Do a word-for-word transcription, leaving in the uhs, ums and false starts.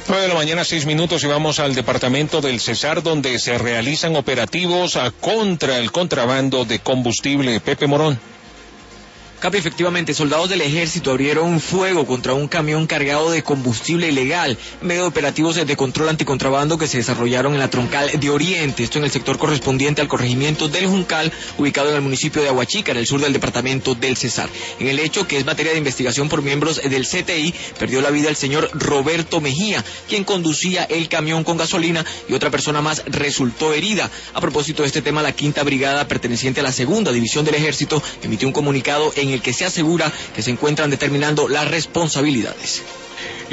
nueve de la mañana, seis minutos, y vamos al departamento del Cesar, donde se realizan operativos a contra el contrabando de combustible. Pepe Morón. Capi, efectivamente, soldados del ejército abrieron fuego contra un camión cargado de combustible ilegal en medio de operativos de control anticontrabando que se desarrollaron en la troncal de Oriente, esto en el sector correspondiente al corregimiento del Juncal, ubicado en el municipio de Aguachica, en el sur del departamento del Cesar. En el hecho, que es materia de investigación por miembros del C T I, perdió la vida el señor Roberto Mejía, quien conducía el camión con gasolina, y otra persona más resultó herida. A propósito de este tema, la quinta brigada, perteneciente a la segunda división del ejército, emitió un comunicado en el que se asegura que se encuentran determinando las responsabilidades.